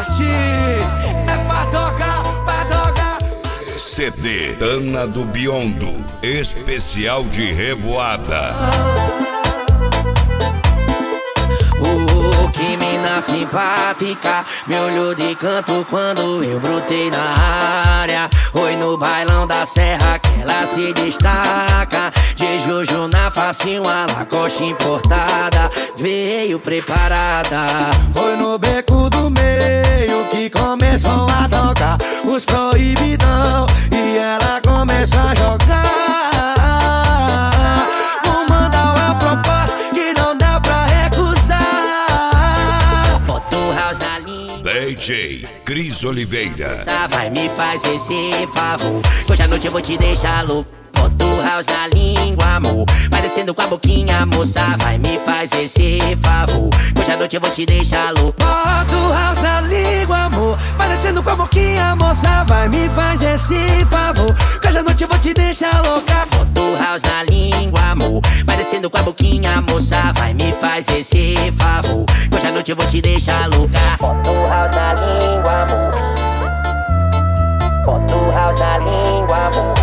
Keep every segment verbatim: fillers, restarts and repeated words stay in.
Martins. É pra tocar, pra tocar. C D Tana do Biondo, especial de revoada. Oh, que mina simpática, me olhou de canto quando eu brotei na área. Oi, no bailão da serra que ela se destaca. De Juju na facinho, a Lacoste importada, veio preparada. Foi no beco do meio que começou a tocar os proibidão e ela começou a jogar. Vou mandar uma proposta que não dá pra recusar. Bota o house na linha, D J Cris Oliveira. vai, me faz esse favor, hoje à noite eu vou te deixar louco. Bota o house na língua, amor, vai descendo com a boquinha, moça, vai, me faz esse favor, hoje à noite eu vou te deixar louco. Bota o house na língua, amor, vai descendo com a boquinha, moça, vai, me faz esse favor, que hoje à noite eu vou te deixar louca. Bota o house na língua, amor, vai descendo com a boquinha, moça, vai, me faz esse favor, que hoje à noite eu vou te deixar louca. Bota o house na língua, amor, bota o house na língua, amor.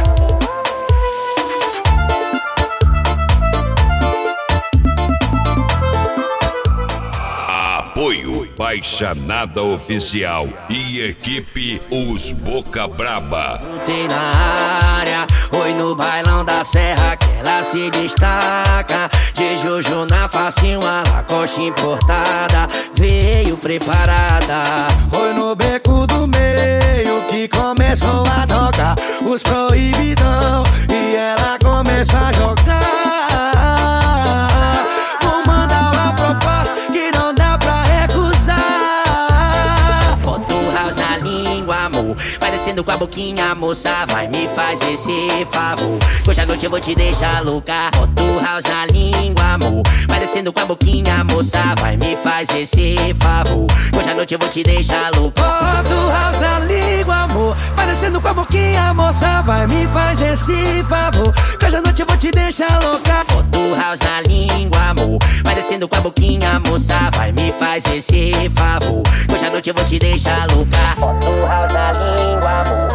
Apoio Baixanada Oficial e equipe Os Boca Braba. Brotei na área, oi, no bailão da serra que ela se destaca. De Juju na facinho, a Lacoste importada, veio preparada. Foi no beco do meio que começou a tocar os proibidão e ela começou a jogar. Vou mandar uma proposta que não dá pra recusar. Bota o house na língua, amor, vai descendo com a boquinha, moça, vai, me faz esse favor, hoje à noite eu vou te deixar louca. Bota o house na língua, amor, vai descendo com a boquinha, moça, vai, me faz esse favor, hoje à noite eu vou te deixar louca. Bota o house na língua, amor, vai descendo com a boquinha, moça, vai, me faz esse favor, que hoje à noite eu vou te deixar louca. Bota o house na língua, amor, vai descendo com a boquinha, moça, vai, me faz esse favor, hoje à noite eu vou te deixar louca. Bota o house na língua, amor.